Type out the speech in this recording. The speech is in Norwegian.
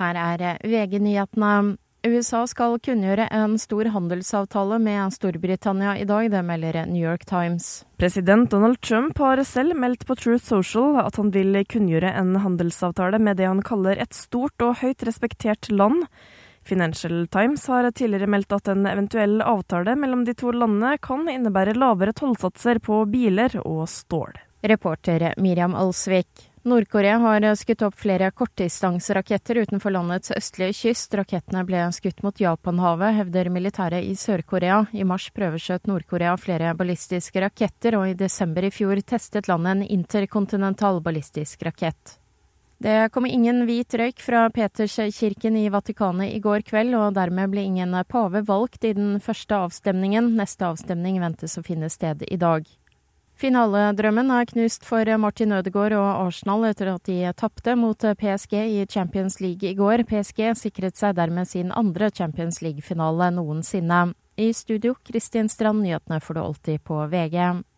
Her VG-nyhetene. USA skal kunngjøre en stor handelsavtale med Storbritannia I dag, det melder New York Times. President Donald Trump har selv meldt på Truth Social at han vil kunngjøre en handelsavtale med det han kaller et stort og høyt respektert land. Financial Times har tidligere meldt at en eventuell avtale mellom de to landene kan innebære lavere tollsatser på biler og stål. Reporter Miriam Alsvik. Nord-Korea har skutt opp flere kortdistanseraketter utenfor landets østlige kyst. Rakettene ble skutt mot Japanhavet, hevder militæret I Sør-Korea. I mars prøveskjøt Nord-Korea flere ballistiske raketter, og I desember I fjor testet landet en interkontinental ballistisk rakett. Det kom ingen hvit røyk fra Peterskirken I Vatikanet I går kveld, og dermed ble ingen pave valgt I den første avstemningen. Neste avstemning ventes å finne sted I dag. Finaledrømmen knust for Martin Ødegaard og Arsenal etter at de tappte mot PSG I Champions League I går. PSG sikret seg dermed sin andre Champions League-finale noensinne. I studio, Kristin Strand, nyhetene får du alltid på VG.